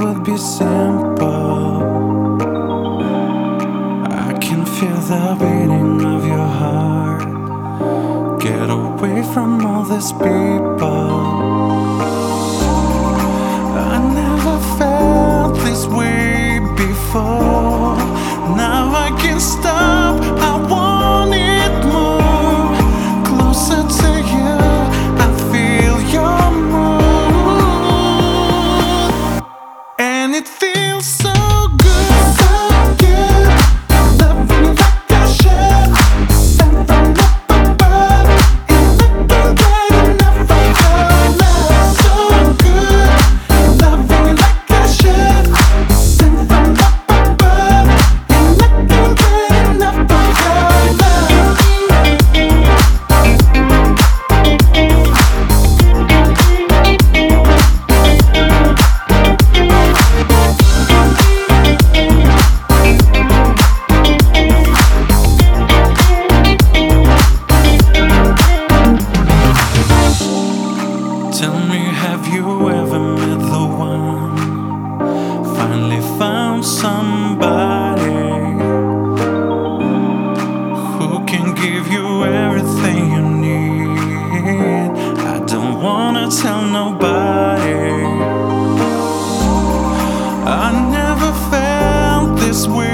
would be simple. I can feel the beating of your heart. Get away from all these people. I never felt this way before. Now I can't stop, I want it more. Closer to you, I feel your mood. And it feels so good, so good. Love me like I should. Sent from up above, and I can't get enough of your love. So good, love me like I should. Sent from up above, and I can't get enough of your love. Tell me, have you ever met the one? Finally found somebody who can give you everything you need. I don't wanna tell nobody. I never felt this way